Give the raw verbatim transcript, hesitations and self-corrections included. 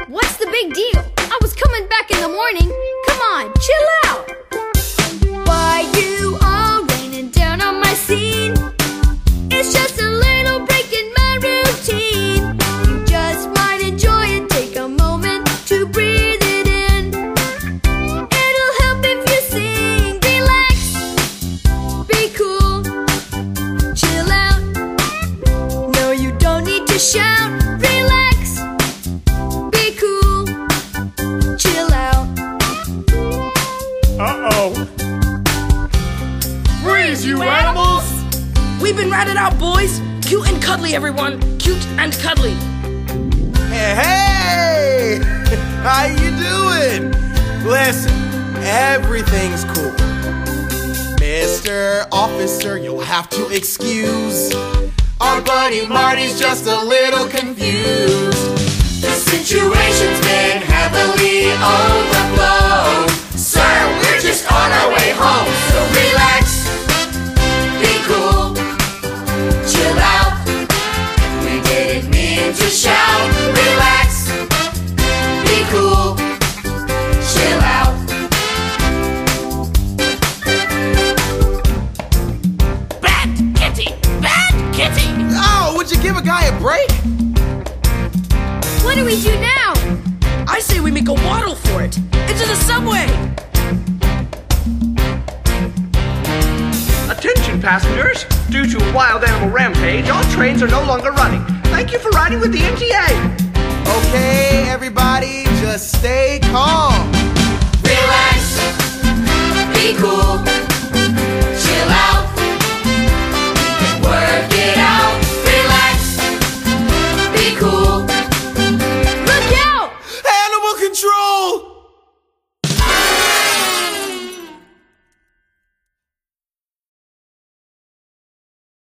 What's the big deal? I was coming back in the morning. Come on, chill out. Why you all raining down on my scene? It's just a little break in my routine. You just might enjoy it. Take a moment to breathe it in. It'll help if you sing. Relax, be cool, chill out. No, you don't need to shout. Relax, be cool, chill out. Uh-oh. Freeze, you animals! We've been ratted out, boys. Cute and cuddly, everyone. Cute and cuddly. Hey, hey! How you doing? Listen, everything's cool. Mister Officer, you'll have to excuse. Our buddy Marty's just a little confused. The situation's been heavily overblown. Sir, we're just on our way home. So relax, be cool, chill out. We didn't mean to shout. Relax, be cool, chill out. Bad kitty! Bad kitty! Oh, would you give a guy a break? What do we do now? I say we make a waddle for it. Into the subway! Attention passengers! Due to a wild animal rampage, all trains are no longer running. Thank you for riding with the M T A! Okay, everybody, just stay calm. Relax, be cool,